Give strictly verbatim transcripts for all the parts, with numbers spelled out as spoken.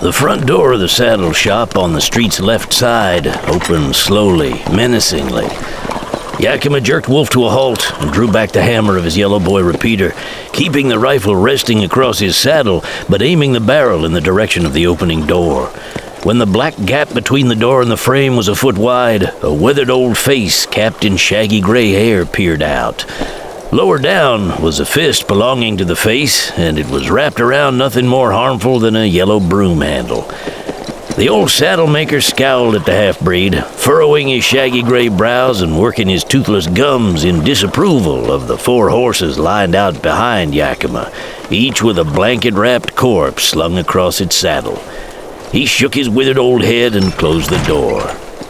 The front door of the saddle shop on the street's left side opened slowly, menacingly. Yakima jerked Wolf to a halt and drew back the hammer of his Yellow Boy repeater, keeping the rifle resting across his saddle, but aiming the barrel in the direction of the opening door. When the black gap between the door and the frame was a foot wide, a withered old face capped in shaggy gray hair peered out. Lower down was a fist belonging to the face, and it was wrapped around nothing more harmful than a yellow broom handle. The old saddle maker scowled at the half-breed, furrowing his shaggy gray brows and working his toothless gums in disapproval of the four horses lined out behind Yakima, each with a blanket-wrapped corpse slung across its saddle. He shook his withered old head and closed the door.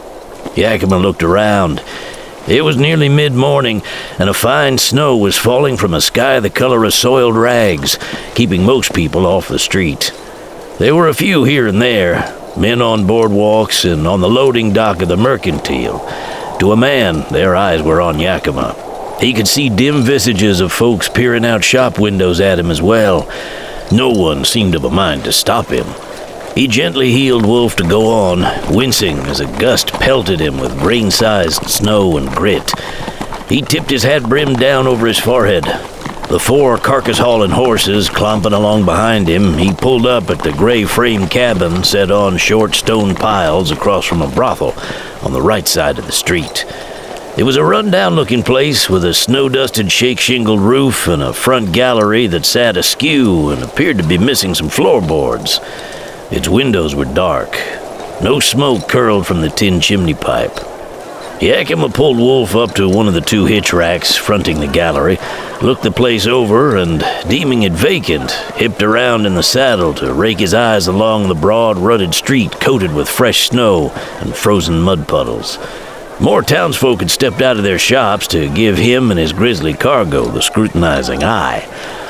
Yakima looked around. It was nearly mid-morning, and a fine snow was falling from a sky the color of soiled rags, keeping most people off the street. There were a few here and there, men on boardwalks and on the loading dock of the Mercantile. To a man, their eyes were on Yakima. He could see dim visages of folks peering out shop windows at him as well. No one seemed of a mind to stop him. He gently heeled Wolf to go on, wincing as a gust pelted him with grain-sized snow and grit. He tipped his hat brim down over his forehead. The four carcass-hauling horses clomping along behind him, he pulled up at the gray frame cabin set on short stone piles across from a brothel on the right side of the street. It was a run-down-looking place with a snow-dusted shake-shingled roof and a front gallery that sat askew and appeared to be missing some floorboards. Its windows were dark. No smoke curled from the tin chimney pipe. Yakima pulled Wolf up to one of the two hitch racks fronting the gallery, looked the place over, and, deeming it vacant, hipped around in the saddle to rake his eyes along the broad, rutted street coated with fresh snow and frozen mud puddles. More townsfolk had stepped out of their shops to give him and his grisly cargo the scrutinizing eye.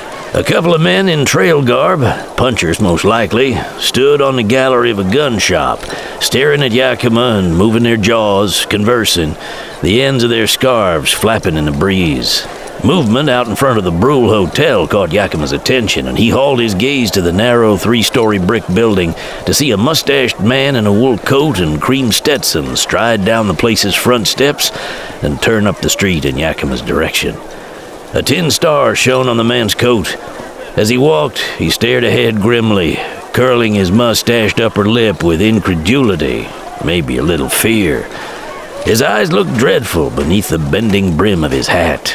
A couple of men in trail garb, punchers most likely, stood on the gallery of a gun shop, staring at Yakima and moving their jaws, conversing, the ends of their scarves flapping in the breeze. Movement out in front of the Brule Hotel caught Yakima's attention, and he hauled his gaze to the narrow three-story brick building to see a mustached man in a wool coat and cream Stetson stride down the place's front steps and turn up the street in Yakima's direction. A tin star shone on the man's coat. As he walked, he stared ahead grimly, curling his mustached upper lip with incredulity, maybe a little fear. His eyes looked dreadful beneath the bending brim of his hat.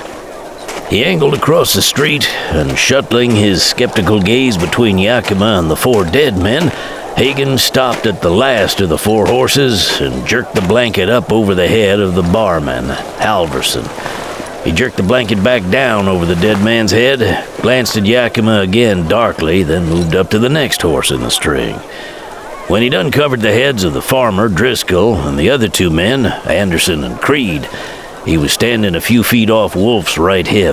He angled across the street, and shuttling his skeptical gaze between Yakima and the four dead men, Hagen stopped at the last of the four horses and jerked the blanket up over the head of the barman, Halverson. He jerked the blanket back down over the dead man's head, glanced at Yakima again darkly, then moved up to the next horse in the string. When he'd uncovered the heads of the farmer, Driscoll, and the other two men, Anderson and Creed, he was standing a few feet off Wolf's right hip.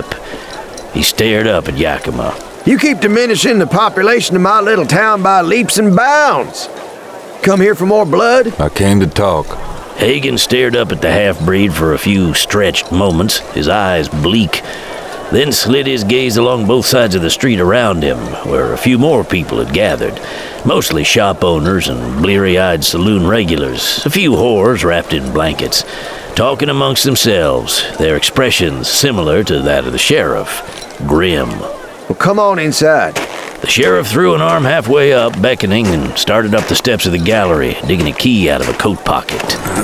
He stared up at Yakima. You keep diminishing the population of my little town by leaps and bounds. Come here for more blood? I came to talk. Hagen stared up at the half-breed for a few stretched moments, his eyes bleak, then slid his gaze along both sides of the street around him, where a few more people had gathered, mostly shop owners and bleary-eyed saloon regulars, a few whores wrapped in blankets, talking amongst themselves, their expressions similar to that of the sheriff, grim. Well, come on inside. The sheriff threw an arm halfway up, beckoning, and started up the steps of the gallery, digging a key out of a coat pocket.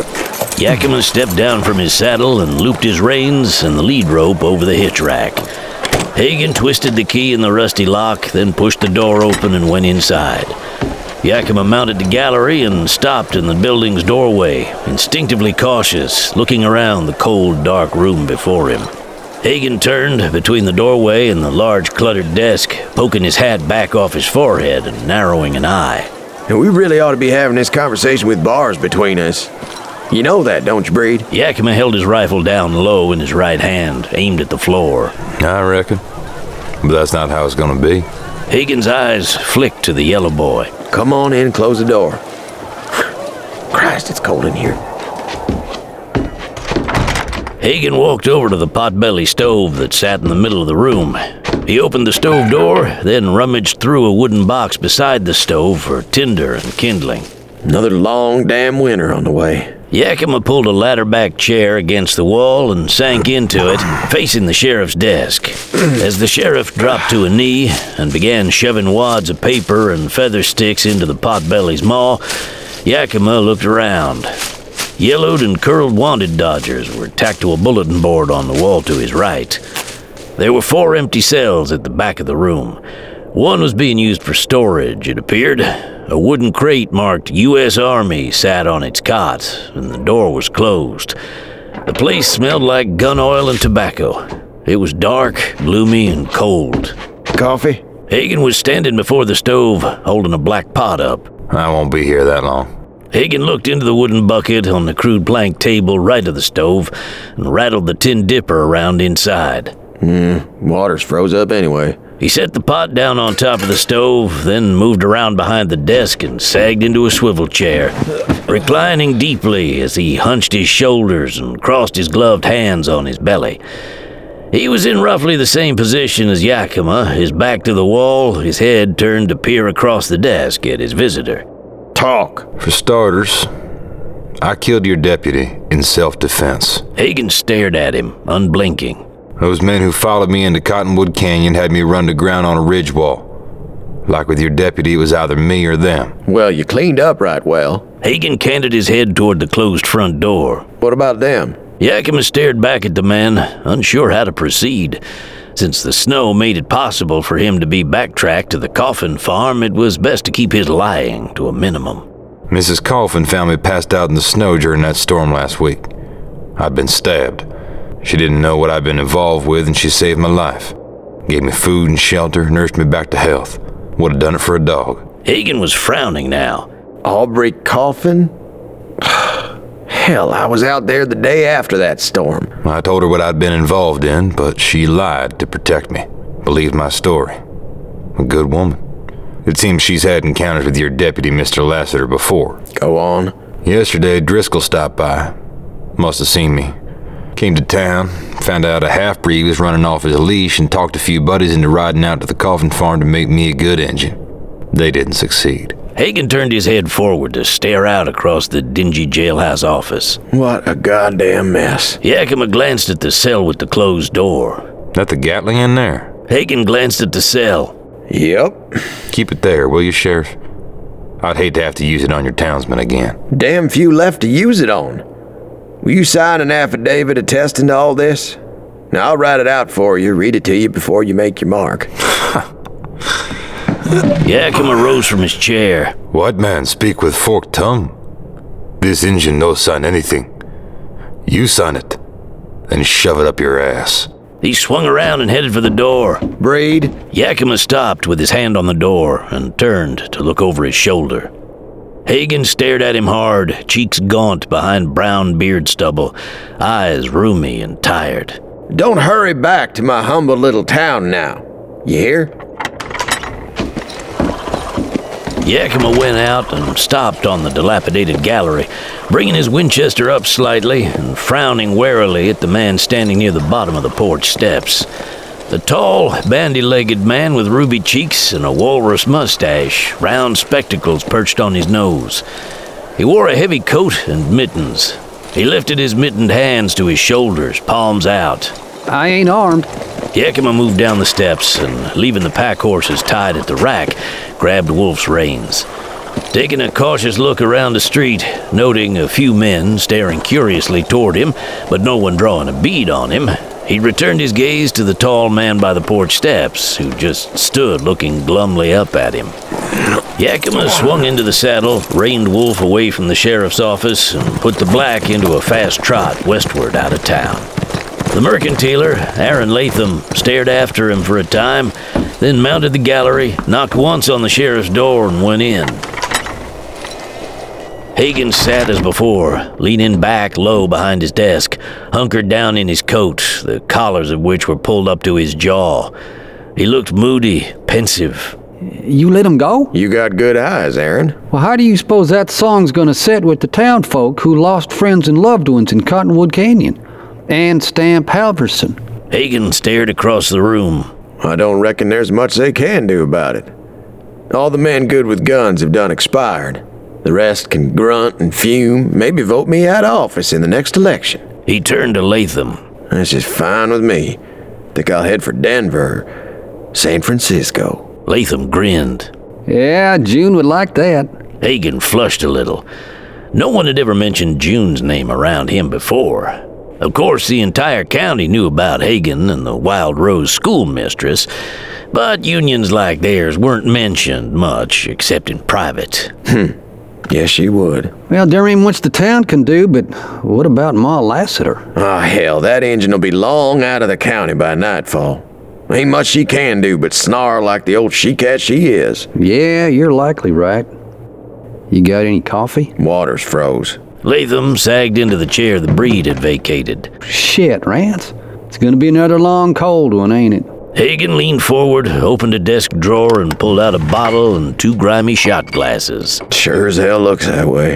Yakima stepped down from his saddle and looped his reins and the lead rope over the hitch rack. Hagen twisted the key in the rusty lock, then pushed the door open and went inside. Yakima mounted the gallery and stopped in the building's doorway, instinctively cautious, looking around the cold, dark room before him. Hagen turned between the doorway and the large cluttered desk, poking his hat back off his forehead and narrowing an eye. And we really ought to be having this conversation with bars between us. You know that, don't you, Breed? Yakima held his rifle down low in his right hand, aimed at the floor. I reckon. But that's not how it's gonna be. Hagen's eyes flicked to the Yellow Boy. Come on in and close the door. Christ, it's cold in here. Hagen walked over to the potbelly stove that sat in the middle of the room. He opened the stove door, then rummaged through a wooden box beside the stove for tinder and kindling. Another long damn winter on the way. Yakima pulled a ladder-back chair against the wall and sank into it, facing the sheriff's desk. As the sheriff dropped to a knee and began shoving wads of paper and feather sticks into the potbelly's maw, Yakima looked around. Yellowed and curled wanted dodgers were tacked to a bulletin board on the wall to his right. There were four empty cells at the back of the room. One was being used for storage, it appeared. A wooden crate marked U S Army sat on its cot, and the door was closed. The place smelled like gun oil and tobacco. It was dark, gloomy, and cold. Coffee? Hagen was standing before the stove, holding a black pot up. I won't be here that long. Hagen looked into the wooden bucket on the crude plank table right of the stove and rattled the tin dipper around inside. Hmm, water's froze up anyway. He set the pot down on top of the stove, then moved around behind the desk and sagged into a swivel chair, reclining deeply as he hunched his shoulders and crossed his gloved hands on his belly. He was in roughly the same position as Yakima, his back to the wall, his head turned to peer across the desk at his visitor. Talk. For starters, I killed your deputy in self-defense. Hagen stared at him, unblinking. Those men who followed me into Cottonwood Canyon had me run to ground on a ridge wall. Like with your deputy, it was either me or them. Well, you cleaned up right well. Hagen canted his head toward the closed front door. What about them? Yakima stared back at the man, unsure how to proceed. Since the snow made it possible for him to be backtracked to the Coffin farm, it was best to keep his lying to a minimum. Missus Coffin found me passed out in the snow during that storm last week. I'd been stabbed. She didn't know what I'd been involved with, and she saved my life. Gave me food and shelter, nursed me back to health. Would have done it for a dog. Hagen was frowning now. Aubrey Coffin? Hell, I was out there the day after that storm. I told her what I'd been involved in, but she lied to protect me. Believed my story. A good woman. It seems she's had encounters with your deputy, Mister Lassiter, before. Go on. Yesterday, Driscoll stopped by. Must have seen me. Came to town, found out a half-breed was running off his leash, and talked a few buddies into riding out to the Coffin farm to make me a good engine. They didn't succeed. Hagen turned his head forward to stare out across the dingy jailhouse office. What a goddamn mess. Yakima glanced at the cell with the closed door. That the Gatling in there? Hagen glanced at the cell. Yep. Keep it there, will you, Sheriff? I'd hate to have to use it on your townsmen again. Damn few left to use it on. Will you sign an affidavit attesting to all this? Now, I'll write it out for you, read it to you before you make your mark. Yakima rose from his chair. White man speak with forked tongue. This Injun no sign anything. You sign it, then shove it up your ass. He swung around and headed for the door. Breed? Yakima stopped with his hand on the door and turned to look over his shoulder. Hagen stared at him hard, cheeks gaunt behind brown beard stubble, eyes rheumy and tired. Don't hurry back to my humble little town now. You hear? Yakima went out and stopped on the dilapidated gallery, bringing his Winchester up slightly and frowning warily at the man standing near the bottom of the porch steps. The tall, bandy-legged man with ruby cheeks and a walrus mustache, round spectacles perched on his nose. He wore a heavy coat and mittens. He lifted his mittened hands to his shoulders, palms out. I ain't armed. Yakima moved down the steps and, leaving the pack horses tied at the rack, grabbed Wolf's reins. Taking a cautious look around the street, noting a few men staring curiously toward him, but no one drawing a bead on him, he returned his gaze to the tall man by the porch steps, who just stood looking glumly up at him. Yakima swung into the saddle, reined Wolf away from the sheriff's office, and put the black into a fast trot westward out of town. The mercantiler, Aaron Latham, stared after him for a time, then mounted the gallery, knocked once on the sheriff's door, and went in. Hagen sat as before, leaning back low behind his desk, hunkered down in his coat, the collars of which were pulled up to his jaw. He looked moody, pensive. You let him go? You got good eyes, Aaron. Well, how do you suppose that song's gonna sit with the town folk who lost friends and loved ones in Cottonwood Canyon? And Stamp Halverson. Hagen stared across the room. I don't reckon there's much they can do about it. All the men good with guns have done expired. The rest can grunt and fume, maybe vote me out of office in the next election. He turned to Latham. That's just fine with me. Think I'll head for Denver, San Francisco. Latham grinned. Yeah, June would like that. Hagen flushed a little. No one had ever mentioned June's name around him before. Of course, the entire county knew about Hagen and the Wild Rose schoolmistress, but unions like theirs weren't mentioned much, except in private. Hmm. Yes, she would. Well, there ain't much the town can do, but what about Ma Lassiter? Oh, hell, that engine will be long out of the county by nightfall. Ain't much she can do but snarl like the old she-cat she is. Yeah, you're likely right. You got any coffee? Water's froze. Latham sagged into the chair the breed had vacated. Shit, Rance. It's gonna be another long, cold one, ain't it? Hagen leaned forward, opened a desk drawer, and pulled out a bottle and two grimy shot glasses. Sure as hell looks that way.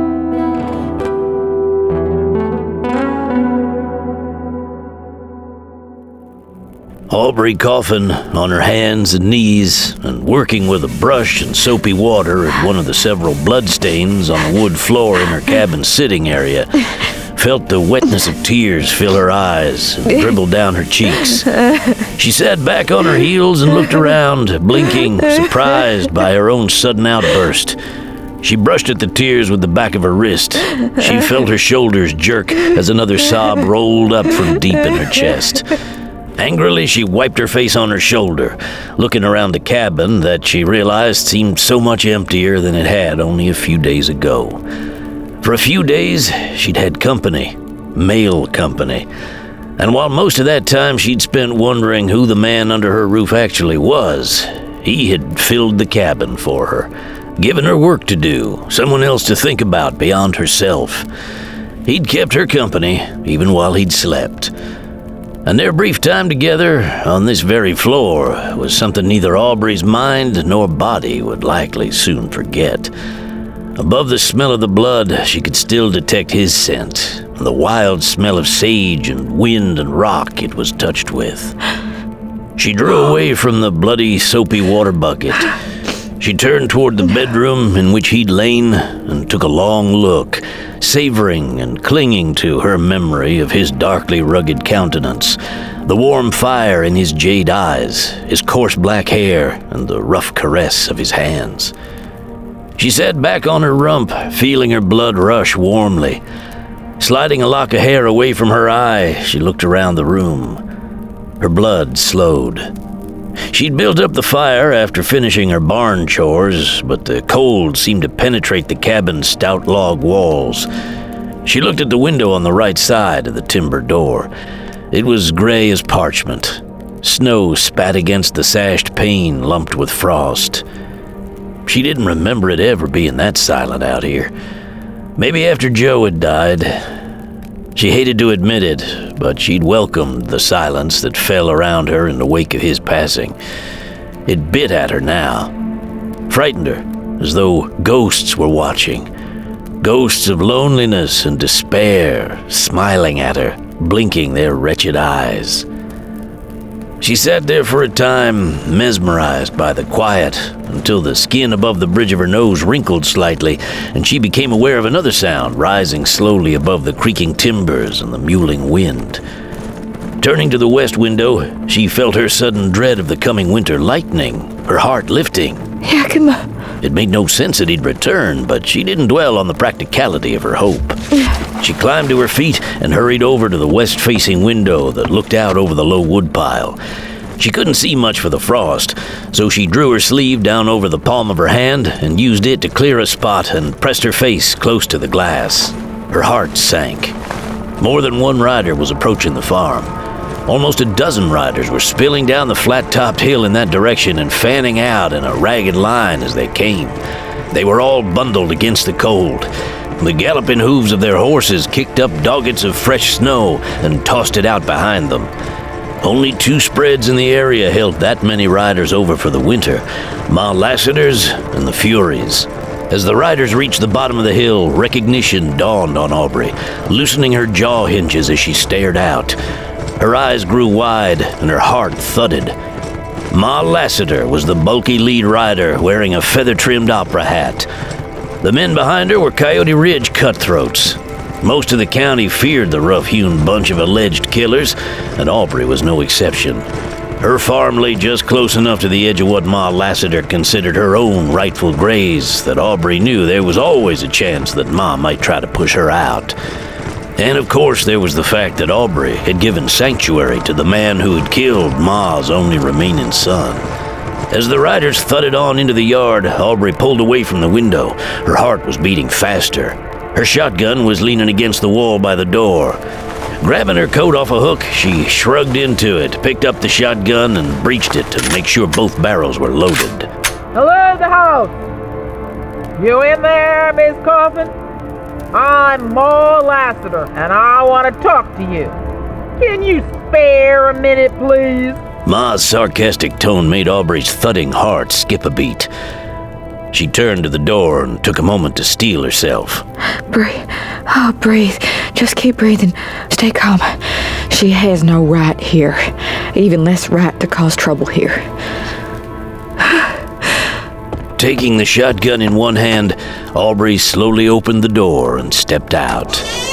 Aubrey Coffin, on her hands and knees, and working with a brush and soapy water at one of the several bloodstains on the wood floor in her cabin sitting area, felt the wetness of tears fill her eyes and dribble down her cheeks. She sat back on her heels and looked around, blinking, surprised by her own sudden outburst. She brushed at the tears with the back of her wrist. She felt her shoulders jerk as another sob rolled up from deep in her chest. Angrily, she wiped her face on her shoulder, looking around the cabin that she realized seemed so much emptier than it had only a few days ago. For a few days, she'd had company, male company, and while most of that time she'd spent wondering who the man under her roof actually was, he had filled the cabin for her, given her work to do, someone else to think about beyond herself. He'd kept her company, even while he'd slept. And their brief time together on this very floor was something neither Aubrey's mind nor body would likely soon forget. Above the smell of the blood, she could still detect his scent, and the wild smell of sage and wind and rock it was touched with. She drew away from the bloody, soapy water bucket. She turned toward the bedroom in which he'd lain and took a long look, savoring and clinging to her memory of his darkly rugged countenance, the warm fire in his jade eyes, his coarse black hair, and the rough caress of his hands. She sat back on her rump, feeling her blood rush warmly. Sliding a lock of hair away from her eye, she looked around the room. Her blood slowed. She'd built up the fire after finishing her barn chores, but the cold seemed to penetrate the cabin's stout log walls. She looked at the window on the right side of the timber door. It was gray as parchment. Snow spat against the sashed pane, lumped with frost. She didn't remember it ever being that silent out here. Maybe after Joe had died. She hated to admit it, but she'd welcomed the silence that fell around her in the wake of his passing. It bit at her now, frightened her, as though ghosts were watching. Ghosts of loneliness and despair, smiling at her, blinking their wretched eyes. She sat there for a time, mesmerized by the quiet, until the skin above the bridge of her nose wrinkled slightly, and she became aware of another sound rising slowly above the creaking timbers and the mewling wind. Turning to the west window, she felt her sudden dread of the coming winter lightening, her heart lifting. Yakima. It made no sense that he'd return, but she didn't dwell on the practicality of her hope. She climbed to her feet and hurried over to the west-facing window that looked out over the low woodpile. She couldn't see much for the frost, so she drew her sleeve down over the palm of her hand and used it to clear a spot and pressed her face close to the glass. Her heart sank. More than one rider was approaching the farm. Almost a dozen riders were spilling down the flat-topped hill in that direction and fanning out in a ragged line as they came. They were all bundled against the cold. The galloping hooves of their horses kicked up doggets of fresh snow and tossed it out behind them. Only two spreads in the area held that many riders over for the winter, Ma Lassiter's and the Furies. As the riders reached the bottom of the hill, recognition dawned on Aubrey, loosening her jaw hinges as she stared out. Her eyes grew wide and her heart thudded. Ma Lassiter was the bulky lead rider wearing a feather-trimmed opera hat. The men behind her were Coyote Ridge cutthroats. Most of the county feared the rough-hewn bunch of alleged killers, and Aubrey was no exception. Her farm lay just close enough to the edge of what Ma Lassiter considered her own rightful graze that Aubrey knew there was always a chance that Ma might try to push her out. And of course there was the fact that Aubrey had given sanctuary to the man who had killed Ma's only remaining son. As the riders thudded on into the yard, Aubrey pulled away from the window. Her heart was beating faster. Her shotgun was leaning against the wall by the door. Grabbing her coat off a hook, she shrugged into it, picked up the shotgun, and breached it to make sure both barrels were loaded. Hello, the house. You in there, Miss Coffin? I'm Ma Lassiter, and I want to talk to you. Can you spare a minute, please? Ma's sarcastic tone made Aubrey's thudding heart skip a beat. She turned to the door and took a moment to steel herself. Breathe. Oh, breathe. Just keep breathing. Stay calm. She has no right here. Even less right to cause trouble here. Taking the shotgun in one hand, Aubrey slowly opened the door and stepped out.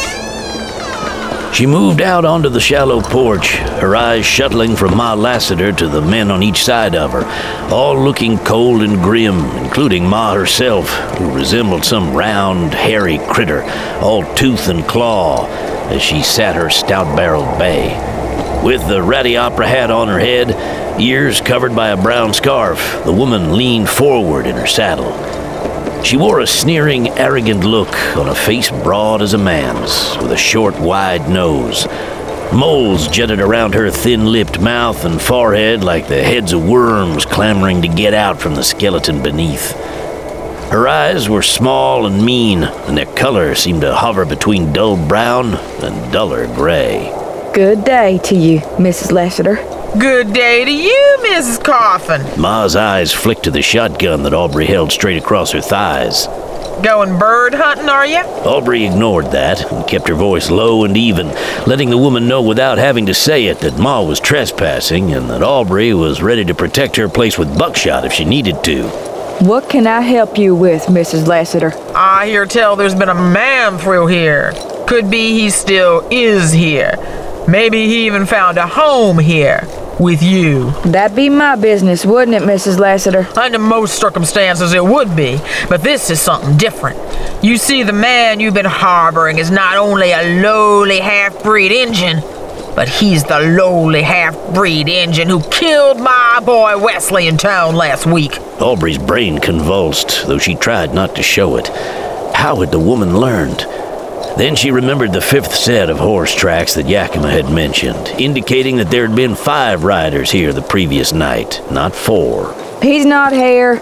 She moved out onto the shallow porch, her eyes shuttling from Ma Lassiter to the men on each side of her, all looking cold and grim, including Ma herself, who resembled some round, hairy critter, all tooth and claw, as she sat her stout-barreled bay. With the ratty opera hat on her head, ears covered by a brown scarf, the woman leaned forward in her saddle. She wore a sneering, arrogant look on a face broad as a man's, with a short, wide nose. Moles jutted around her thin-lipped mouth and forehead like the heads of worms clamoring to get out from the skeleton beneath. Her eyes were small and mean, and their color seemed to hover between dull brown and duller gray. Good day to you, Missus Lassiter. Good day to you, Missus Coffin. Ma's eyes flicked to the shotgun that Aubrey held straight across her thighs. Going bird hunting, are you? Aubrey ignored that and kept her voice low and even, letting the woman know without having to say it that Ma was trespassing and that Aubrey was ready to protect her place with buckshot if she needed to. What can I help you with, Missus Lassiter? I hear tell there's been a man through here. Could be he still is here. Maybe he even found a home here. With you. That'd be my business, wouldn't it, Missus Lassiter? Under most circumstances it would be, but this is something different. You see, the man you've been harboring is not only a lowly half-breed Injun, but he's the lowly half-breed Injun who killed my boy Wesley in town last week. Aubrey's brain convulsed, though she tried not to show it. How had the woman learned? Then she remembered the fifth set of horse tracks that Yakima had mentioned, indicating that there had been five riders here the previous night, not four. He's not here.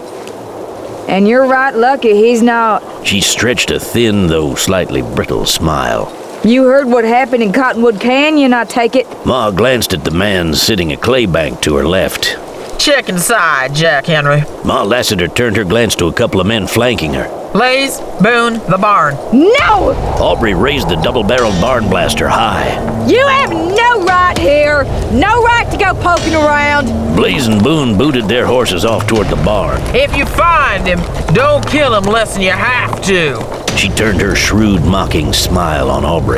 And you're right lucky he's not. She stretched a thin, though slightly brittle smile. You heard what happened in Cottonwood Canyon, I take it? Ma glanced at the man sitting a clay bank to her left. Check inside, Jack Henry. Ma Lassiter turned her glance to a couple of men flanking her. Lays, Boone, the barn. No! Aubrey raised the double-barreled barn blaster high. You have no right here. No right to go poking around. Blaze and Boone booted their horses off toward the barn. If you find him, don't kill him less than you have to. She turned her shrewd, mocking smile on Aubrey.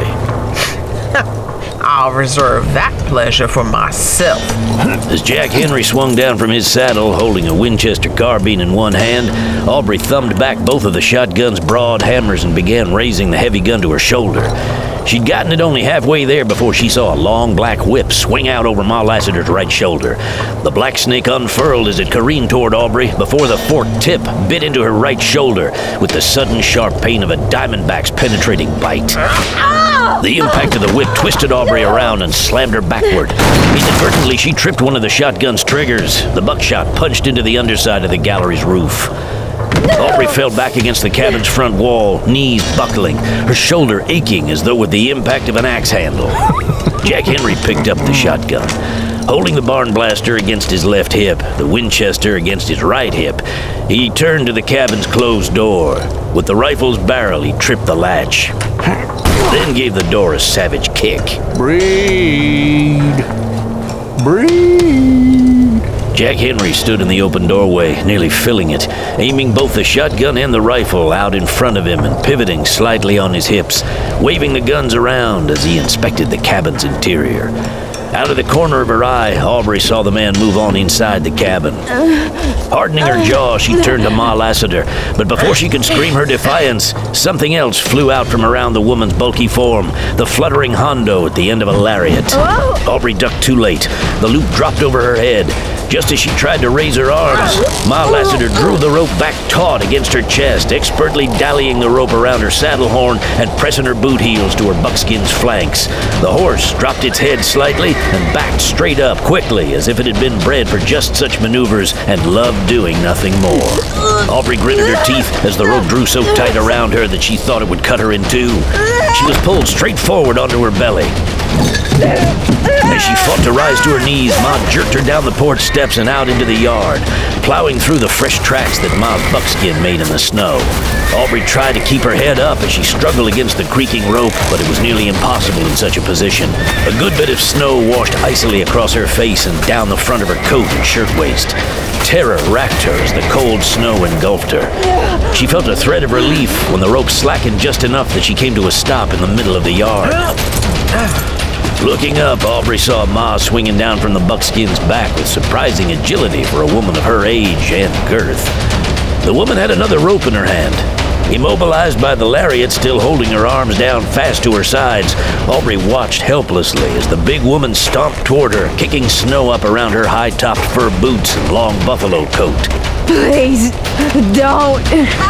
I'll reserve that pleasure for myself. As Jack Henry swung down from his saddle, holding a Winchester carbine in one hand, Aubrey thumbed back both of the shotgun's broad hammers and began raising the heavy gun to her shoulder. She'd gotten it only halfway there before she saw a long black whip swing out over Ma Lassiter's right shoulder. The black snake unfurled as it careened toward Aubrey before the forked tip bit into her right shoulder with the sudden sharp pain of a diamondback's penetrating bite. The impact of the whip twisted Aubrey around and slammed her backward. Inadvertently, she tripped one of the shotgun's triggers. The buckshot punched into the underside of the gallery's roof. Aubrey fell back against the cabin's front wall, knees buckling, her shoulder aching as though with the impact of an axe handle. Jack Henry picked up the shotgun. Holding the barn blaster against his left hip, the Winchester against his right hip, he turned to the cabin's closed door. With the rifle's barrel, he tripped the latch, then gave the door a savage kick. Breed. Breed. Jack Henry stood in the open doorway, nearly filling it, aiming both the shotgun and the rifle out in front of him and pivoting slightly on his hips, waving the guns around as he inspected the cabin's interior. Out of the corner of her eye, Aubrey saw the man move on inside the cabin. Hardening her jaw, she turned to Ma Lassiter, but before she could scream her defiance, something else flew out from around the woman's bulky form, the fluttering hondo at the end of a lariat. Aubrey ducked too late. The loop dropped over her head. Just as she tried to raise her arms, Ma Lassiter drew the rope back taut against her chest, expertly dallying the rope around her saddle horn and pressing her boot heels to her buckskin's flanks. The horse dropped its head slightly and backed straight up quickly, as if it had been bred for just such maneuvers and loved doing nothing more. Aubrey gritted her teeth as the rope drew so tight around her that she thought it would cut her in two. She was pulled straight forward onto her belly. As she fought to rise to her knees, Ma jerked her down the porch steps and out into the yard, plowing through the fresh tracks that Ma's buckskin made in the snow. Aubrey tried to keep her head up as she struggled against the creaking rope, but it was nearly impossible in such a position. A good bit of snow washed icily across her face and down the front of her coat and shirtwaist. Terror racked her as the cold snow engulfed her. She felt a thread of relief when the rope slackened just enough that she came to a stop in the middle of the yard. Looking up, Aubrey saw Ma swinging down from the buckskin's back with surprising agility for a woman of her age and girth. The woman had another rope in her hand. Immobilized by the lariat still holding her arms down fast to her sides, Aubrey watched helplessly as the big woman stomped toward her, kicking snow up around her high-topped fur boots and long buffalo coat. Please, don't.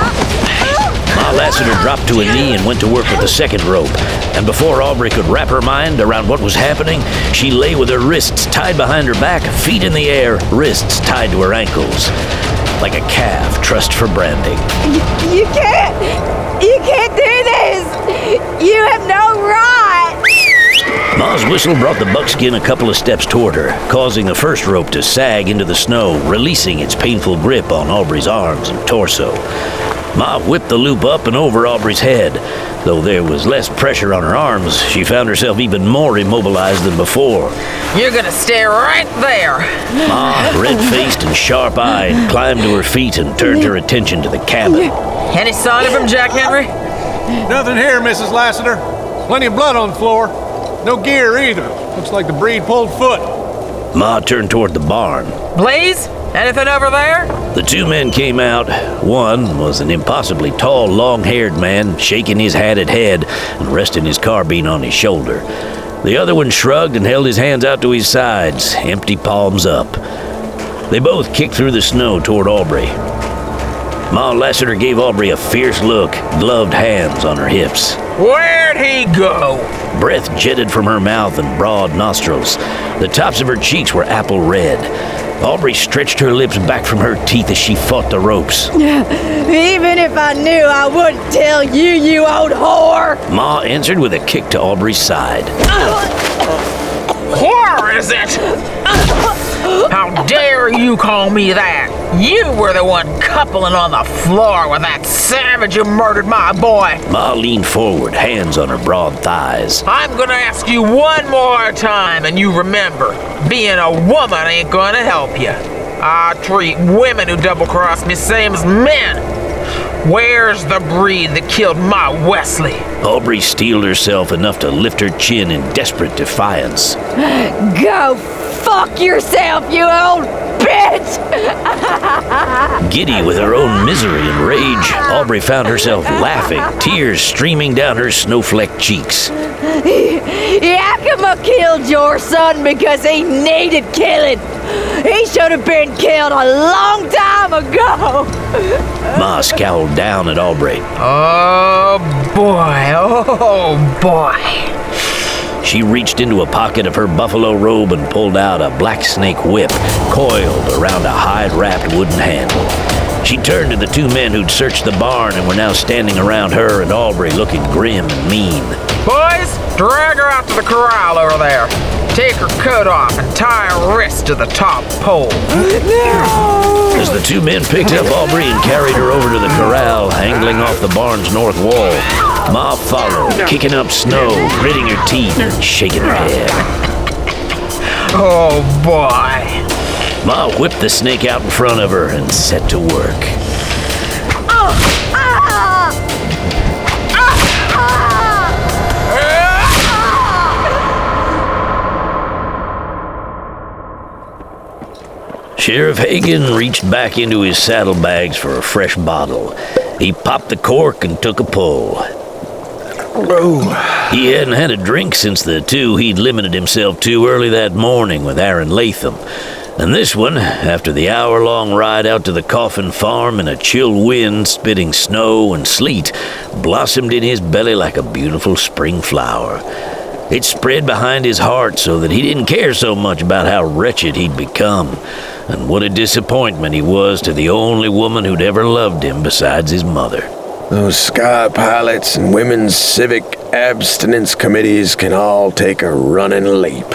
Ma Lassiter dropped to a knee and went to work with the second rope, and before Aubrey could wrap her mind around what was happening, she lay with her wrists tied behind her back, feet in the air, wrists tied to her ankles. Like a calf trussed for branding. You, you can't! You can't do this! You have no right! Ma's whistle brought the buckskin a couple of steps toward her, causing the first rope to sag into the snow, releasing its painful grip on Aubrey's arms and torso. Ma whipped the loop up and over Aubrey's head. Though there was less pressure on her arms, she found herself even more immobilized than before. You're gonna stay right there. Ma, red-faced and sharp-eyed, climbed to her feet and turned her attention to the cabin. Any sign of him, Jack Henry? Nothing here, Missus Lassiter. Plenty of blood on the floor. No gear either. Looks like the breed pulled foot. Ma turned toward the barn. Blaze? Anything over there? The two men came out. One was an impossibly tall, long-haired man, shaking his hatted head and resting his carbine on his shoulder. The other one shrugged and held his hands out to his sides, empty palms up. They both kicked through the snow toward Aubrey. Ma Lassiter gave Aubrey a fierce look, gloved hands on her hips. Where'd he go? Breath jetted from her mouth and broad nostrils. The tops of her cheeks were apple red. Aubrey stretched her lips back from her teeth as she fought the ropes. Even if I knew, I wouldn't tell you, you old whore! Ma answered with a kick to Aubrey's side. Where is it? How dare you call me that? You were the one coupling on the floor with that savage who murdered my boy. Ma leaned forward, hands on her broad thighs. I'm gonna ask you one more time, and you remember, being a woman ain't gonna help you. I treat women who double-cross me same as men. Where's the breed that killed my Wesley? Aubrey steeled herself enough to lift her chin in desperate defiance. Go fuck yourself, you old bitch! Giddy with her own misery and rage, Aubrey found herself laughing, tears streaming down her snow-flecked cheeks. Yakima killed your son because he needed killing. He should have been killed a long time ago. Ma scowled down at Aubrey. Oh boy, oh boy. She reached into a pocket of her buffalo robe and pulled out a black snake whip, coiled around a hide-wrapped wooden handle. She turned to the two men who'd searched the barn and were now standing around her and Aubrey looking grim and mean. Boys, drag her out to the corral over there. Take her coat off and tie her wrist to the top pole. As the two men picked up Aubrey and carried her over to the corral, angling off the barn's north wall, Ma followed, kicking up snow, gritting her teeth, and shaking her head. Oh boy. Ma whipped the snake out in front of her and set to work. Sheriff Hagen reached back into his saddlebags for a fresh bottle. He popped the cork and took a pull. Oh. He hadn't had a drink since the two he'd limited himself to early that morning with Aaron Latham. And this one, after the hour-long ride out to the Coffin Farm in a chill wind spitting snow and sleet, blossomed in his belly like a beautiful spring flower. It spread behind his heart so that he didn't care so much about how wretched he'd become. And what a disappointment he was to the only woman who'd ever loved him besides his mother. Those sky pilots and women's civic abstinence committees can all take a running leap.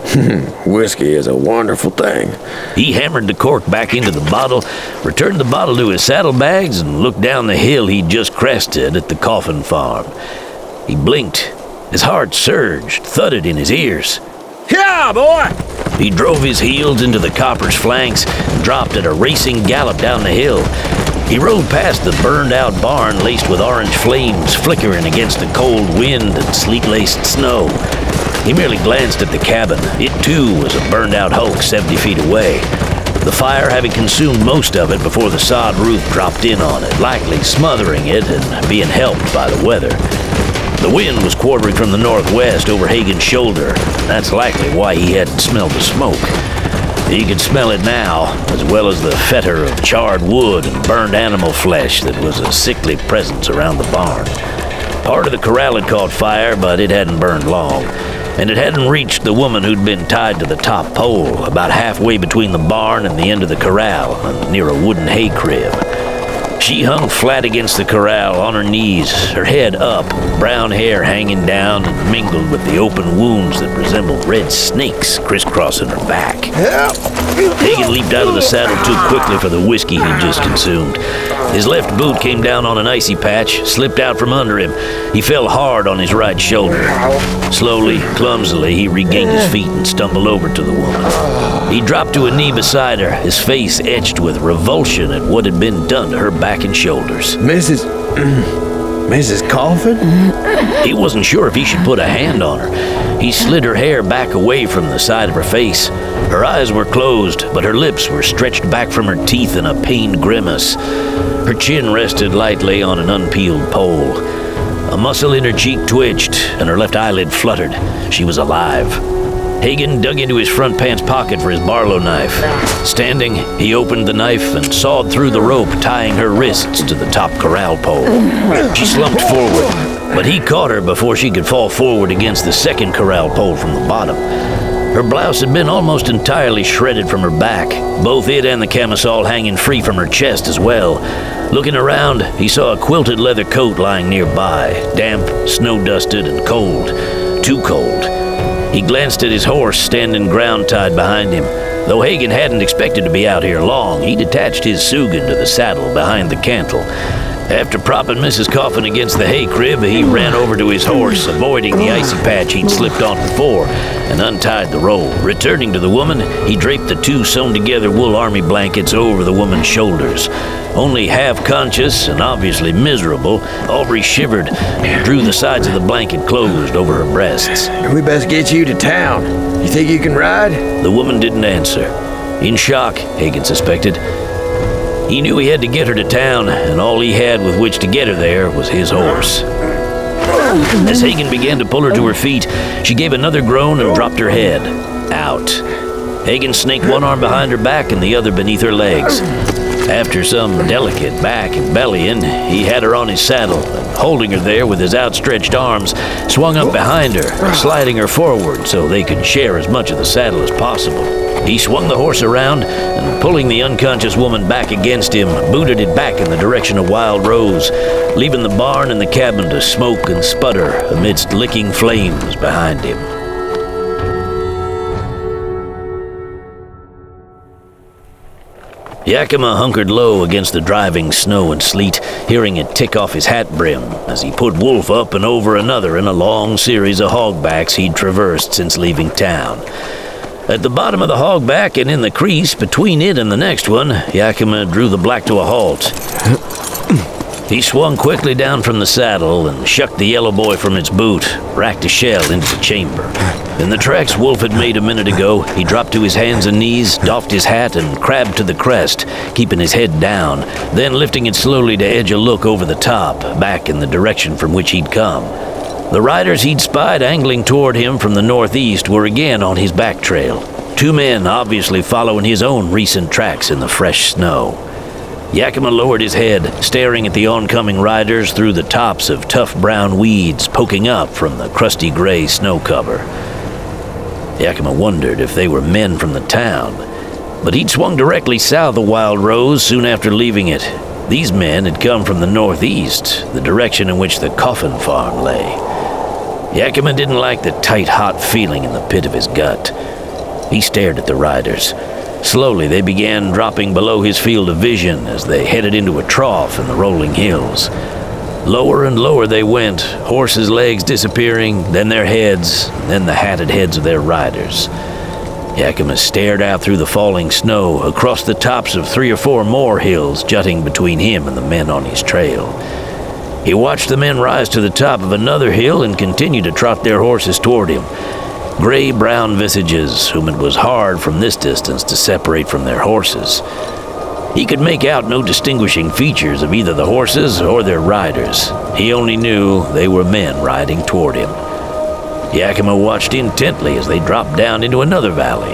Whiskey is a wonderful thing. He hammered the cork back into the bottle, returned the bottle to his saddlebags, and looked down the hill he'd just crested at the Coffin Farm. He blinked. His heart surged, thudded in his ears. Yeah, boy! He drove his heels into the copper's flanks and dropped at a racing gallop down the hill. He rode past the burned-out barn laced with orange flames flickering against the cold wind and sleet-laced snow. He merely glanced at the cabin. It, too, was a burned-out hulk seventy feet away, the fire having consumed most of it before the sod roof dropped in on it, likely smothering it and being helped by the weather. The wind was quartering from the northwest over Hagen's shoulder. That's likely why he hadn't smelled the smoke. He could smell it now, as well as the fetor of charred wood and burned animal flesh that was a sickly presence around the barn. Part of the corral had caught fire, but it hadn't burned long, and it hadn't reached the woman who'd been tied to the top pole, about halfway between the barn and the end of the corral, near a wooden hay crib. She hung flat against the corral, on her knees, her head up, brown hair hanging down and mingled with the open wounds that resembled red snakes crisscrossing her back. Hagen leaped out of the saddle too quickly for the whiskey he'd just consumed. His left boot came down on an icy patch, slipped out from under him. He fell hard on his right shoulder. Slowly, clumsily, he regained his feet and stumbled over to the woman. He dropped to a knee beside her, his face etched with revulsion at what had been done to her back and shoulders. Missus Missus Coffin? He wasn't sure if he should put a hand on her. He slid her hair back away from the side of her face. Her eyes were closed, but her lips were stretched back from her teeth in a pained grimace. Her chin rested lightly on an unpeeled pole. A muscle in her cheek twitched, and her left eyelid fluttered. She was alive. Hagen dug into his front pants pocket for his Barlow knife. Standing, he opened the knife and sawed through the rope tying her wrists to the top corral pole. She slumped forward, but he caught her before she could fall forward against the second corral pole from the bottom. Her blouse had been almost entirely shredded from her back, both it and the camisole hanging free from her chest as well. Looking around, he saw a quilted leather coat lying nearby, damp, snow-dusted, and cold. Too cold. He glanced at his horse standing ground-tied behind him. Though Hagen hadn't expected to be out here long, he detached his Sugan to the saddle behind the cantle. After propping Missus Coffin against the hay crib, he ran over to his horse, avoiding the icy patch he'd slipped on before, and untied the roll. Returning to the woman, he draped the two sewn-together wool army blankets over the woman's shoulders. Only half-conscious and obviously miserable, Aubrey shivered and drew the sides of the blanket closed over her breasts. We best get you to town. You think you can ride? The woman didn't answer. In shock, Hagen suspected. He knew he had to get her to town, and all he had with which to get her there was his horse. As Hagen began to pull her to her feet, she gave another groan and dropped her head. Out. Hagen snaked one arm behind her back and the other beneath her legs. After some delicate back and bellying, he had her on his saddle, and holding her there with his outstretched arms, swung up behind her, sliding her forward so they could share as much of the saddle as possible. He swung the horse around, and pulling the unconscious woman back against him, booted it back in the direction of Wild Rose, leaving the barn and the cabin to smoke and sputter amidst licking flames behind him. Yakima hunkered low against the driving snow and sleet, hearing it tick off his hat brim as he put Wolf up and over another in a long series of hogbacks he'd traversed since leaving town. At the bottom of the hogback and in the crease between it and the next one, Yakima drew the black to a halt. He swung quickly down from the saddle and shucked the yellow boy from its boot, racked a shell into the chamber. In the tracks Wolf had made a minute ago, he dropped to his hands and knees, doffed his hat, and crabbed to the crest, keeping his head down, then lifting it slowly to edge a look over the top, back in the direction from which he'd come. The riders he'd spied angling toward him from the northeast were again on his back trail, two men obviously following his own recent tracks in the fresh snow. Yakima lowered his head, staring at the oncoming riders through the tops of tough brown weeds poking up from the crusty gray snow cover. Yakima wondered if they were men from the town, but he'd swung directly south of Wild Rose soon after leaving it. These men had come from the northeast, the direction in which the Coffin Farm lay. Yakima didn't like the tight, hot feeling in the pit of his gut. He stared at the riders. Slowly, they began dropping below his field of vision as they headed into a trough in the rolling hills. Lower and lower they went, horses' legs disappearing, then their heads, then the hatted heads of their riders. Yakima stared out through the falling snow, across the tops of three or four more hills jutting between him and the men on his trail. He watched the men rise to the top of another hill and continue to trot their horses toward him. Gray-brown visages, whom it was hard from this distance to separate from their horses. He could make out no distinguishing features of either the horses or their riders. He only knew they were men riding toward him. Yakima watched intently as they dropped down into another valley,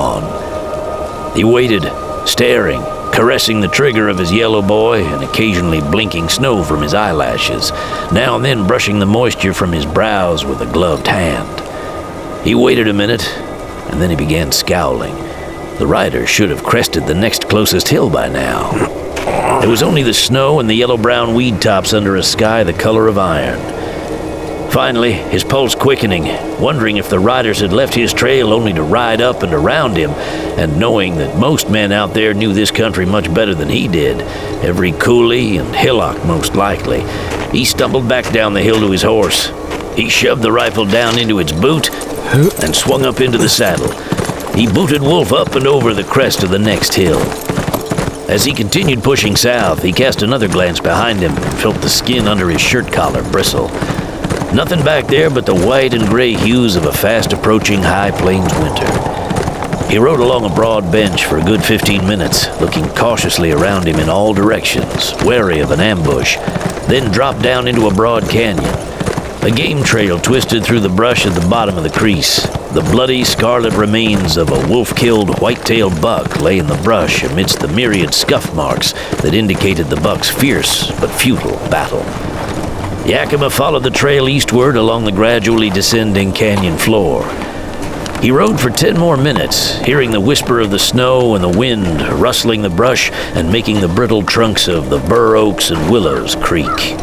gone. He waited, staring, caressing the trigger of his yellow boy and occasionally blinking snow from his eyelashes, now and then brushing the moisture from his brows with a gloved hand. He waited a minute, and then he began scowling. The rider should have crested the next closest hill by now. There was only the snow and the yellow-brown weed tops under a sky the color of iron. Finally, his pulse quickening, wondering if the riders had left his trail only to ride up and around him, and knowing that most men out there knew this country much better than he did, every coulee and hillock most likely, he stumbled back down the hill to his horse. He shoved the rifle down into its boot and swung up into the saddle. He booted Wolf up and over the crest of the next hill. As he continued pushing south, he cast another glance behind him and felt the skin under his shirt collar bristle. Nothing back there but the white and gray hues of a fast-approaching high plains winter. He rode along a broad bench for a good fifteen minutes, looking cautiously around him in all directions, wary of an ambush, then dropped down into a broad canyon. A game trail twisted through the brush at the bottom of the crease. The bloody scarlet remains of a wolf-killed white-tailed buck lay in the brush amidst the myriad scuff marks that indicated the buck's fierce but futile battle. Yakima followed the trail eastward along the gradually descending canyon floor. He rode for ten more minutes, hearing the whisper of the snow and the wind rustling the brush and making the brittle trunks of the bur oaks and willows creak.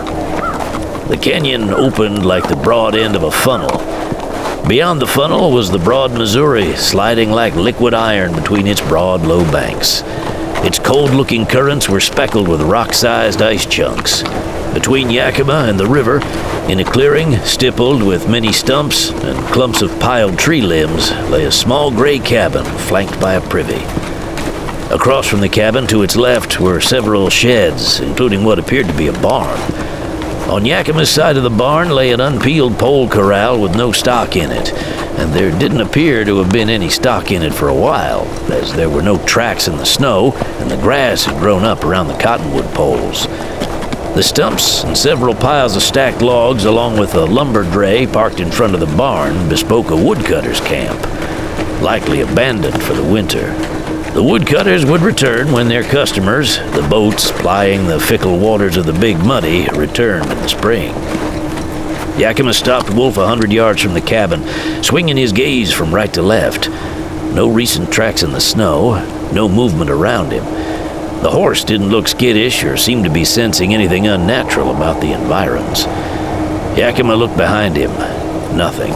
The canyon opened like the broad end of a funnel. Beyond the funnel was the broad Missouri, sliding like liquid iron between its broad, low banks. Its cold-looking currents were speckled with rock-sized ice chunks. Between Yakima and the river, in a clearing stippled with many stumps and clumps of piled tree limbs, lay a small gray cabin flanked by a privy. Across from the cabin to its left were several sheds, including what appeared to be a barn. On Yakima's side of the barn lay an unpeeled pole corral with no stock in it, and there didn't appear to have been any stock in it for a while, as there were no tracks in the snow, and the grass had grown up around the cottonwood poles. The stumps and several piles of stacked logs, along with a lumber dray parked in front of the barn, bespoke a woodcutter's camp, likely abandoned for the winter. The woodcutters would return when their customers, the boats plying the fickle waters of the Big Muddy, returned in the spring. Yakima stopped Wolf a hundred yards from the cabin, swinging his gaze from right to left. No recent tracks in the snow, no movement around him. The horse didn't look skittish or seem to be sensing anything unnatural about the environs. Yakima looked behind him. Nothing.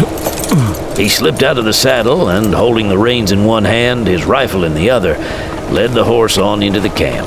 He slipped out of the saddle and, holding the reins in one hand, his rifle in the other, led the horse on into the camp.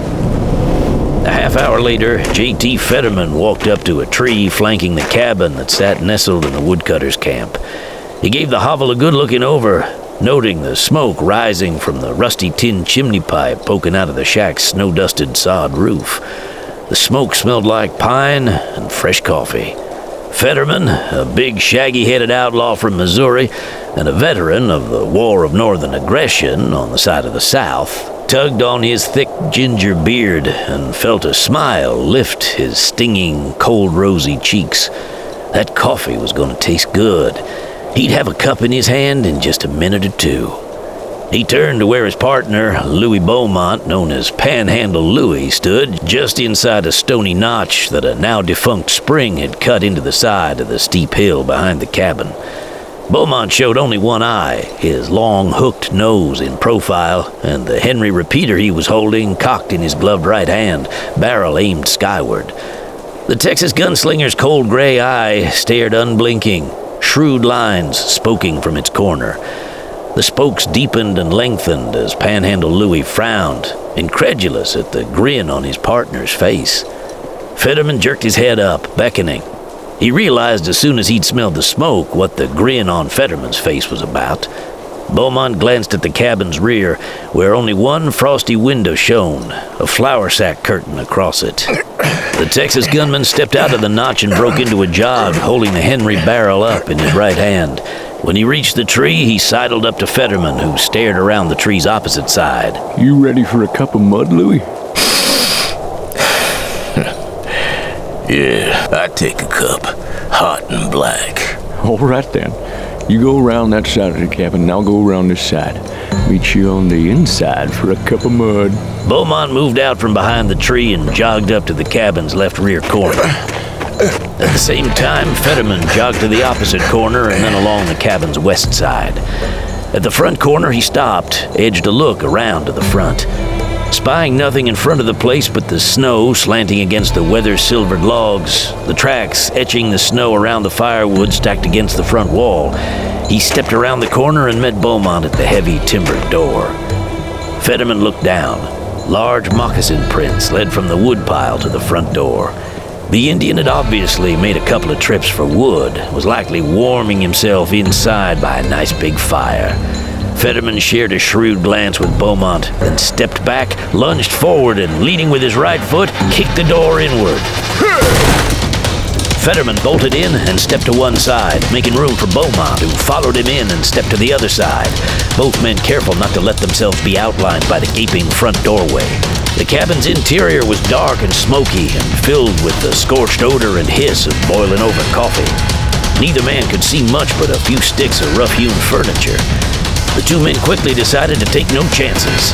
A half hour later, J T Fetterman walked up to a tree flanking the cabin that sat nestled in the woodcutter's camp. He gave the hovel a good looking over, noting the smoke rising from the rusty tin chimney pipe poking out of the shack's snow-dusted sod roof. The smoke smelled like pine and fresh coffee. Fetterman, a big shaggy-headed outlaw from Missouri and a veteran of the War of Northern Aggression on the side of the South, tugged on his thick ginger beard and felt a smile lift his stinging, cold, rosy cheeks. That coffee was going to taste good. He'd have a cup in his hand in just a minute or two. He turned to where his partner, Louis Beaumont, known as Panhandle Louis, stood just inside a stony notch that a now-defunct spring had cut into the side of the steep hill behind the cabin. Beaumont showed only one eye, his long hooked nose in profile, and the Henry repeater he was holding cocked in his gloved right hand, barrel aimed skyward. The Texas gunslinger's cold gray eye stared unblinking, shrewd lines spoking from its corner. The spokes deepened and lengthened as Panhandle Louis frowned, incredulous at the grin on his partner's face. Fetterman jerked his head up, beckoning. He realized as soon as he'd smelled the smoke what the grin on Fetterman's face was about. Beaumont glanced at the cabin's rear, where only one frosty window shone, a flour sack curtain across it. The Texas gunman stepped out of the notch and broke into a jog, holding the Henry barrel up in his right hand. When he reached the tree, he sidled up to Fetterman, who stared around the tree's opposite side. You ready for a cup of mud, Louis? Yeah, I take a cup, hot and black. All right then. You go around that side of the cabin, and I'll go around this side. Meet you on the inside for a cup of mud. Beaumont moved out from behind the tree and jogged up to the cabin's left rear corner. At the same time, Fetterman jogged to the opposite corner and then along the cabin's west side. At the front corner, he stopped, edged a look around to the front. Spying nothing in front of the place but the snow slanting against the weather-silvered logs, the tracks etching the snow around the firewood stacked against the front wall, he stepped around the corner and met Beaumont at the heavy timbered door. Fetterman looked down. Large moccasin prints led from the woodpile to the front door. The Indian had obviously made a couple of trips for wood, was likely warming himself inside by a nice big fire. Fetterman shared a shrewd glance with Beaumont, then stepped back, lunged forward, and leading with his right foot, kicked the door inward. Fetterman bolted in and stepped to one side, making room for Beaumont, who followed him in and stepped to the other side, both men careful not to let themselves be outlined by the gaping front doorway. The cabin's interior was dark and smoky and filled with the scorched odor and hiss of boiling over coffee. Neither man could see much but a few sticks of rough-hewn furniture. The two men quickly decided to take no chances.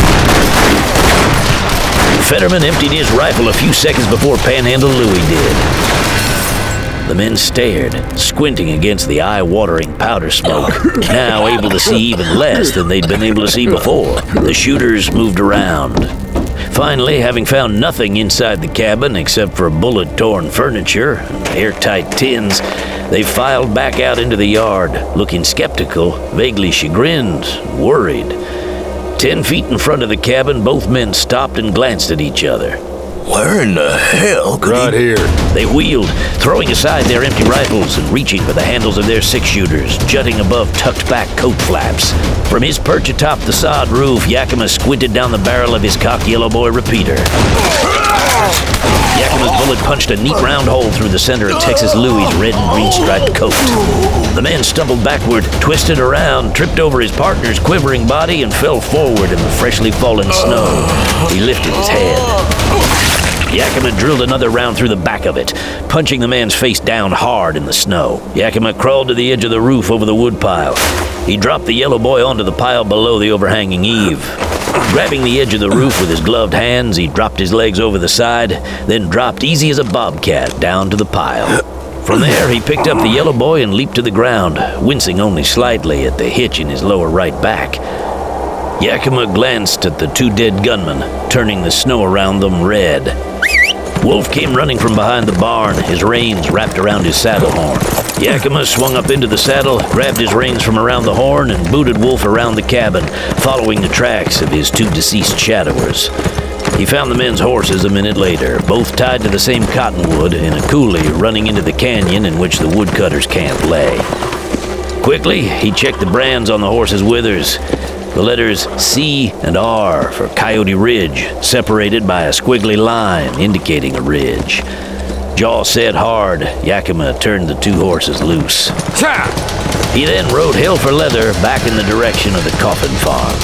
Fetterman emptied his rifle a few seconds before Panhandle Louis did. The men stared, squinting against the eye-watering powder smoke, now able to see even less than they'd been able to see before. The shooters moved around. Finally, having found nothing inside the cabin except for bullet-torn furniture and airtight tins, they filed back out into the yard, looking skeptical, vaguely chagrined, worried. Ten feet in front of the cabin, both men stopped and glanced at each other. Where in the hell could Right he... here. They wheeled, throwing aside their empty rifles and reaching for the handles of their six-shooters, jutting above tucked-back coat flaps. From his perch atop the sod roof, Yakima squinted down the barrel of his cocked Yellow Boy repeater. Yakima's bullet punched a neat round hole through the center of Texas Louis' red and green striped coat. The man stumbled backward, twisted around, tripped over his partner's quivering body, and fell forward in the freshly fallen snow. He lifted his head. Yakima drilled another round through the back of it, punching the man's face down hard in the snow. Yakima crawled to the edge of the roof over the woodpile. He dropped the Yellow Boy onto the pile below the overhanging eave. Grabbing the edge of the roof with his gloved hands, he dropped his legs over the side, then dropped easy as a bobcat down to the pile. From there, he picked up the Yellow Boy and leaped to the ground, wincing only slightly at the hitch in his lower right back. Yakima glanced at the two dead gunmen, turning the snow around them red. Wolf came running from behind the barn, his reins wrapped around his saddle horn. Yakima swung up into the saddle, grabbed his reins from around the horn, and booted Wolf around the cabin, following the tracks of his two deceased shadowers. He found the men's horses a minute later, both tied to the same cottonwood in a coulee running into the canyon in which the woodcutters' camp lay. Quickly, he checked the brands on the horse's withers. The letters C and R for Coyote Ridge, separated by a squiggly line indicating a ridge. Jaw set hard, Yakima turned the two horses loose. He then rode hell for leather back in the direction of the Coffin Farm.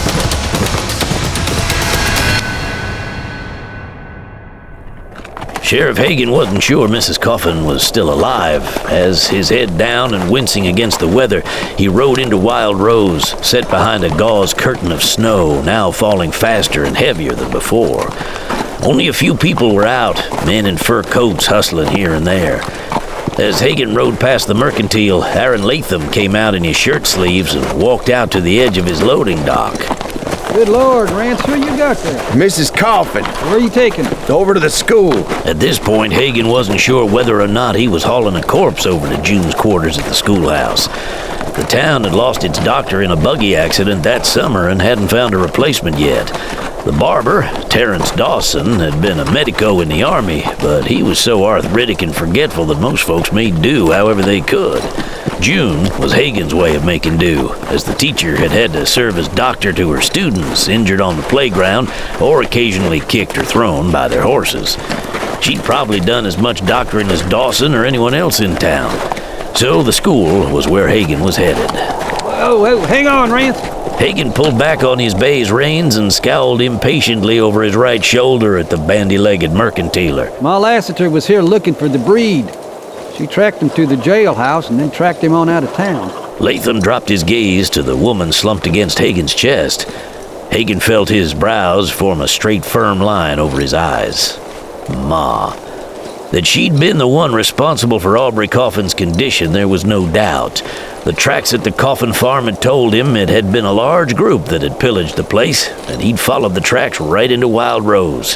Sheriff Hagen wasn't sure Missus Coffin was still alive. As his head down and wincing against the weather, he rode into Wild Rose, set behind a gauze curtain of snow, now falling faster and heavier than before. Only a few people were out, men in fur coats hustling here and there. As Hagen rode past the mercantile, Aaron Latham came out in his shirt sleeves and walked out to the edge of his loading dock. Good Lord, Rance, who you got there? Missus Coffin. Where are you taking her? Over to the school. At this point, Hagen wasn't sure whether or not he was hauling a corpse over to June's quarters at the schoolhouse. The town had lost its doctor in a buggy accident that summer and hadn't found a replacement yet. The barber, Terrence Dawson, had been a medico in the Army, but he was so arthritic and forgetful that most folks made do however they could. June was Hagen's way of making do, as the teacher had had to serve as doctor to her students injured on the playground or occasionally kicked or thrown by their horses. She'd probably done as much doctoring as Dawson or anyone else in town. So the school was where Hagen was headed. Oh, oh, hang on, Rance. Hagen pulled back on his bay's reins and scowled impatiently over his right shoulder at the bandy-legged mercantiler. Ma Lassiter was here looking for the breed. She tracked him to the jailhouse and then tracked him on out of town. Latham dropped his gaze to the woman slumped against Hagen's chest. Hagen felt his brows form a straight, firm line over his eyes. Ma. That she'd been the one responsible for Aubrey Coffin's condition, there was no doubt. The tracks at the Coffin Farm had told him it had been a large group that had pillaged the place, and he'd followed the tracks right into Wild Rose.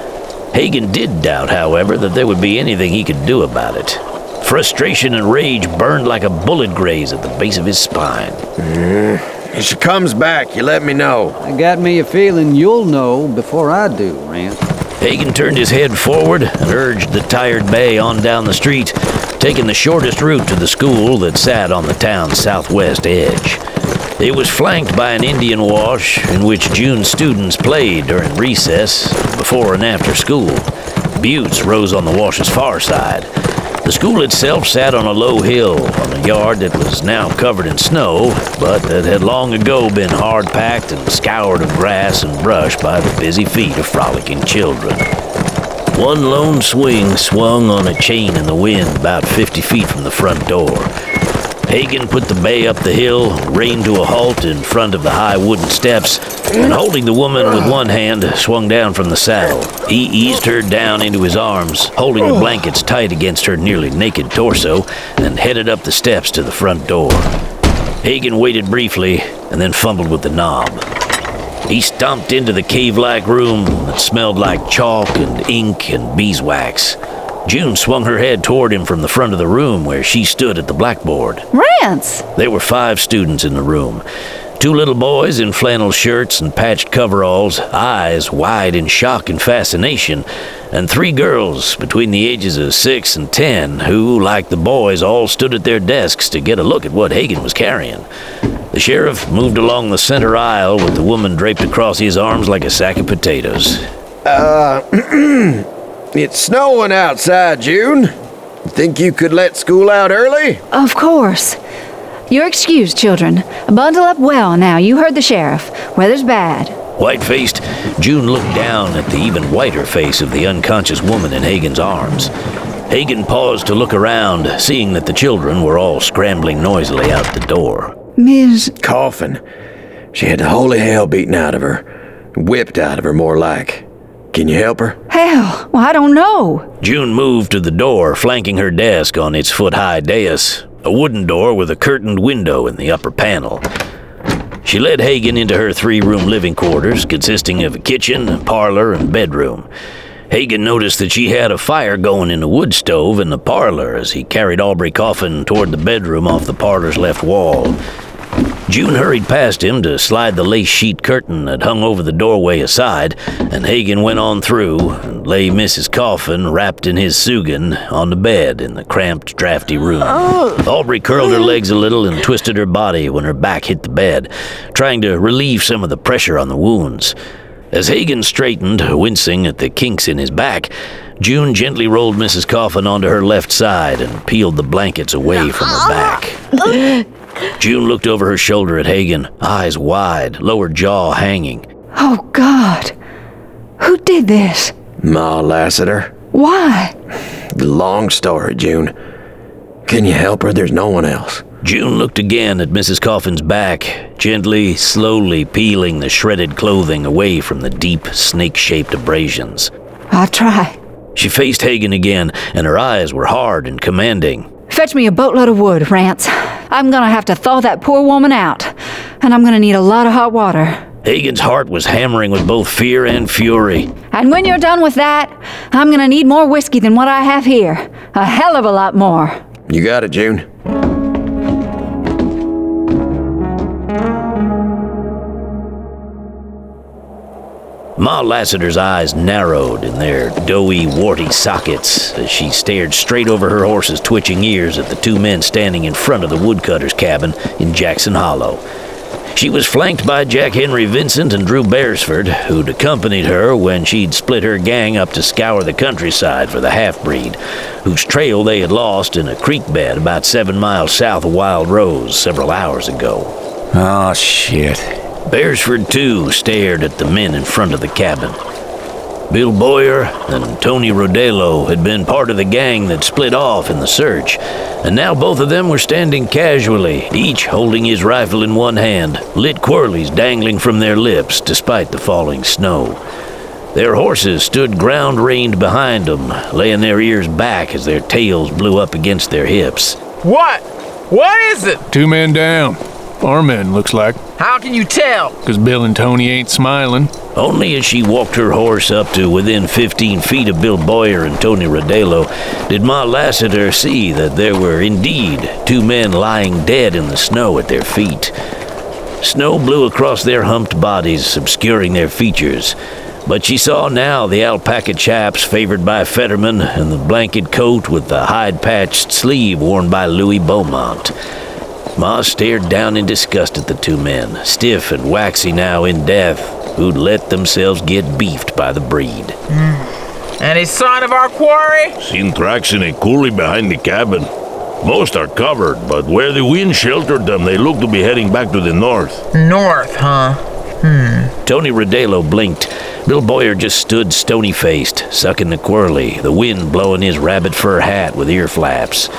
Hagen did doubt, however, that there would be anything he could do about it. Frustration and rage burned like a bullet graze at the base of his spine. Mm. If she comes back, you let me know. I got me a feeling you'll know before I do, Rance. Hagen turned his head forward and urged the tired bay on down the street, taking the shortest route to the school that sat on the town's southwest edge. It was flanked by an Indian wash in which June students played during recess, before and after school. Buttes rose on the wash's far side. The school itself sat on a low hill on a yard that was now covered in snow, but that had long ago been hard-packed and scoured of grass and brush by the busy feet of frolicking children. One lone swing swung on a chain in the wind about fifty feet from the front door. Hagen put the bay up the hill, reined to a halt in front of the high wooden steps, and holding the woman with one hand, swung down from the saddle. He eased her down into his arms, holding the blankets tight against her nearly naked torso, and headed up the steps to the front door. Hagen waited briefly, and then fumbled with the knob. He stomped into the cave-like room that smelled like chalk and ink and beeswax. June swung her head toward him from the front of the room where she stood at the blackboard. Rance! There were five students in the room. Two little boys in flannel shirts and patched coveralls, eyes wide in shock and fascination, and three girls between the ages of six and ten who, like the boys, all stood at their desks to get a look at what Hagen was carrying. The sheriff moved along the center aisle with the woman draped across his arms like a sack of potatoes. Uh... It's snowing outside, June. Think you could let school out early? Of course. You're excused, children. Bundle up well now. You heard the sheriff. Weather's bad. White-faced, June looked down at the even whiter face of the unconscious woman in Hagen's arms. Hagen paused to look around, seeing that the children were all scrambling noisily out the door. Miss Coffin. She had the holy hell beaten out of her. Whipped out of her, more like. Can you help her? Hell, well, I don't know. June moved to the door, flanking her desk on its foot-high dais, a wooden door with a curtained window in the upper panel. She led Hagen into her three-room living quarters, consisting of a kitchen, a parlor, and bedroom. Hagen noticed that she had a fire going in the wood stove in the parlor as he carried Aubrey Coffin toward the bedroom off the parlor's left wall. June hurried past him to slide the lace sheet curtain that hung over the doorway aside, and Hagen went on through and lay Missus Coffin wrapped in his sugan on the bed in the cramped, drafty room. Aubrey curled her legs a little and twisted her body when her back hit the bed, trying to relieve some of the pressure on the wounds. As Hagen straightened, wincing at the kinks in his back, June gently rolled Missus Coffin onto her left side and peeled the blankets away from her back. June looked over her shoulder at Hagen, eyes wide, lower jaw hanging. Oh, God. Who did this? Ma Lassiter. Why? Long story, June. Can you help her? There's no one else. June looked again at Missus Coffin's back, gently, slowly peeling the shredded clothing away from the deep, snake-shaped abrasions. I'll try. She faced Hagen again, and her eyes were hard and commanding. Fetch me a boatload of wood, Rance. I'm gonna have to thaw that poor woman out, and I'm gonna need a lot of hot water. Hagen's heart was hammering with both fear and fury. And when you're done with that, I'm gonna need more whiskey than what I have here. A hell of a lot more. You got it, June. Ma Lassiter's eyes narrowed in their doughy, warty sockets as she stared straight over her horse's twitching ears at the two men standing in front of the woodcutter's cabin in Jackson Hollow. She was flanked by Jack Henry Vincent and Drew Beresford, who'd accompanied her when she'd split her gang up to scour the countryside for the half-breed, whose trail they had lost in a creek bed about seven miles south of Wild Rose several hours ago. Oh, shit. Beresford, too, stared at the men in front of the cabin. Bill Boyer and Tony Rodello had been part of the gang that split off in the search, and now both of them were standing casually, each holding his rifle in one hand, lit quirlies dangling from their lips despite the falling snow. Their horses stood ground-reined behind them, laying their ears back as their tails blew up against their hips. What? What is it? Two men down. Our men, looks like. How can you tell? Because Bill and Tony ain't smiling. Only as she walked her horse up to within fifteen feet of Bill Boyer and Tony Rodello did Ma Lassiter see that there were indeed two men lying dead in the snow at their feet. Snow blew across their humped bodies, obscuring their features, but she saw now the alpaca chaps favored by Fetterman and the blanket coat with the hide-patched sleeve worn by Louis Beaumont. Ma stared down in disgust at the two men, stiff and waxy now in death, who'd let themselves get beefed by the breed. Mm. Any sign of our quarry? Seen tracks in a coulee behind the cabin. Most are covered, but where the wind sheltered them, they look to be heading back to the north. North, huh? Hmm. Tony Rodello blinked. Bill Boyer just stood stony-faced, sucking the quirly, the wind blowing his rabbit fur hat with ear flaps.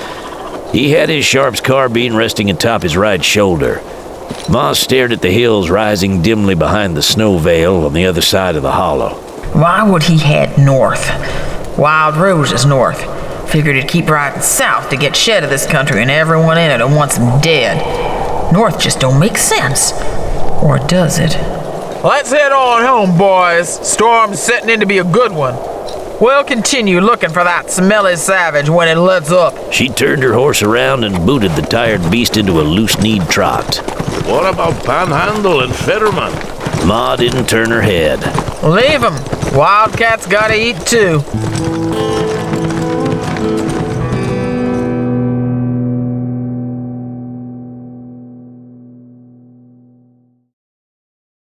He had his Sharp's carbine resting atop his right shoulder. Ma stared at the hills rising dimly behind the snow veil on the other side of the hollow. Why would he head north? Wild Rose is north. Figured he'd keep riding south to get shed of this country and everyone in it and wants him dead. North just don't make sense. Or does it? Let's head on home, boys. Storm's setting in to be a good one. We'll continue looking for that smelly savage when it lets up. She turned her horse around and booted the tired beast into a loose-kneed trot. What about Panhandle and Fetterman? Ma didn't turn her head. Leave 'em. Wildcats gotta eat too.